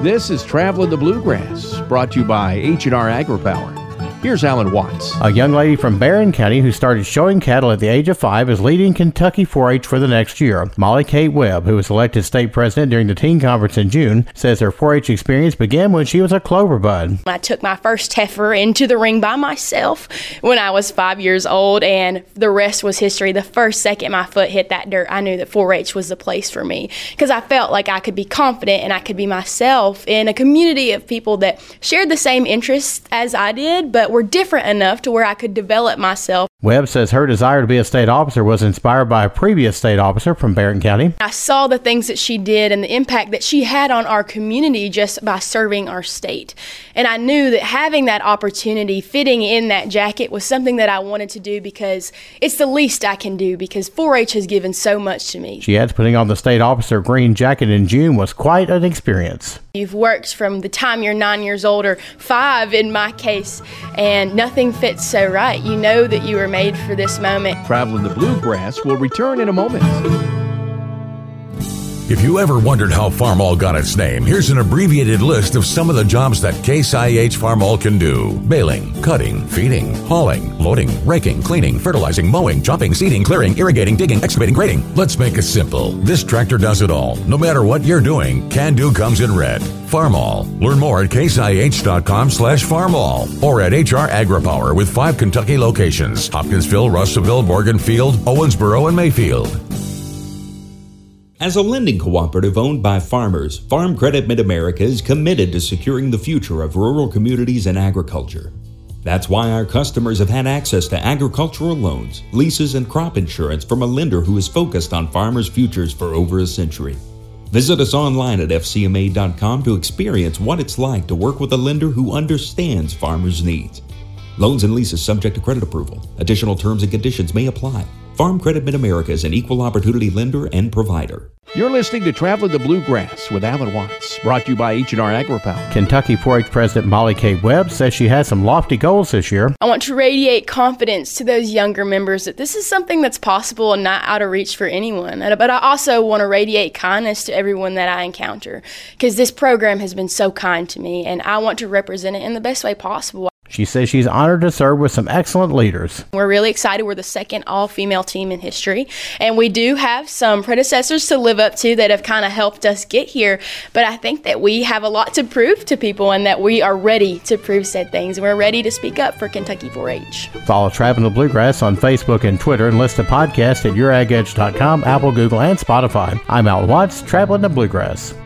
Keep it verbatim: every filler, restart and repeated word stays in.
This is Traveling the Bluegrass, brought to you by H and R AgriPower. Here's Alan Watts. A young lady from Barron County who started showing cattle at the age of five is leading Kentucky four H for the next year. Molly Kate Webb, who was elected state president during the teen conference in June, says her four H experience began when she was a clover bud. I took my first heifer into the ring by myself when I was five years old, and the rest was history. The first second my foot hit that dirt, I knew that four H was the place for me, because I felt like I could be confident and I could be myself in a community of people that shared the same interests as I did, but were different enough to where I could develop myself. Webb says her desire to be a state officer was inspired by a previous state officer from Barron County. I saw the things that she did and the impact that she had on our community just by serving our state. And I knew that having that opportunity, fitting in that jacket, was something that I wanted to do because it's the least I can do, because four H has given so much to me. She adds putting on the state officer green jacket in June was quite an experience. You've worked from the time you're nine years old, or five in my case, and nothing fits so right. You know that you were made for this moment. Traveling the Bluegrass will return in a moment. If you ever wondered how Farmall got its name, here's an abbreviated list of some of the jobs that Case I H Farmall can do. Baling, cutting, feeding, hauling, loading, raking, cleaning, fertilizing, mowing, chopping, seeding, clearing, irrigating, digging, excavating, grading. Let's make it simple. This tractor does it all. No matter what you're doing, Can Do comes in red. Farmall. Learn more at caseih.com slash farmall or at H R AgriPower with five Kentucky locations: Hopkinsville, Russellville, Morganfield, Owensboro, and Mayfield. As a lending cooperative owned by farmers, Farm Credit Mid-America is committed to securing the future of rural communities and agriculture. That's why our customers have had access to agricultural loans, leases, and crop insurance from a lender who is focused on farmers' futures for over a century. Visit us online at f c m a dot com to experience what it's like to work with a lender who understands farmers' needs. Loans and leases subject to credit approval. Additional terms and conditions may apply. Farm Credit Mid-America is an equal opportunity lender and provider. You're listening to Traveling the Bluegrass with Alan Watts, brought to you by H and R AgriPower. Kentucky four H President Molly Kate Webb says she has some lofty goals this year. I want to radiate confidence to those younger members that this is something that's possible and not out of reach for anyone. But I also want to radiate kindness to everyone that I encounter, because this program has been so kind to me, and I want to represent it in the best way possible. She says she's honored to serve with some excellent leaders. We're really excited. We're the second all-female team in history, and we do have some predecessors to live up to that have kind of helped us get here, but I think that we have a lot to prove to people, and that we are ready to prove said things, and we're ready to speak up for Kentucky four H. Follow Traveling the Bluegrass on Facebook and Twitter, and listen to podcasts at your ag edge dot com, Apple, Google, and Spotify. I'm Alan Watts, Traveling the Bluegrass.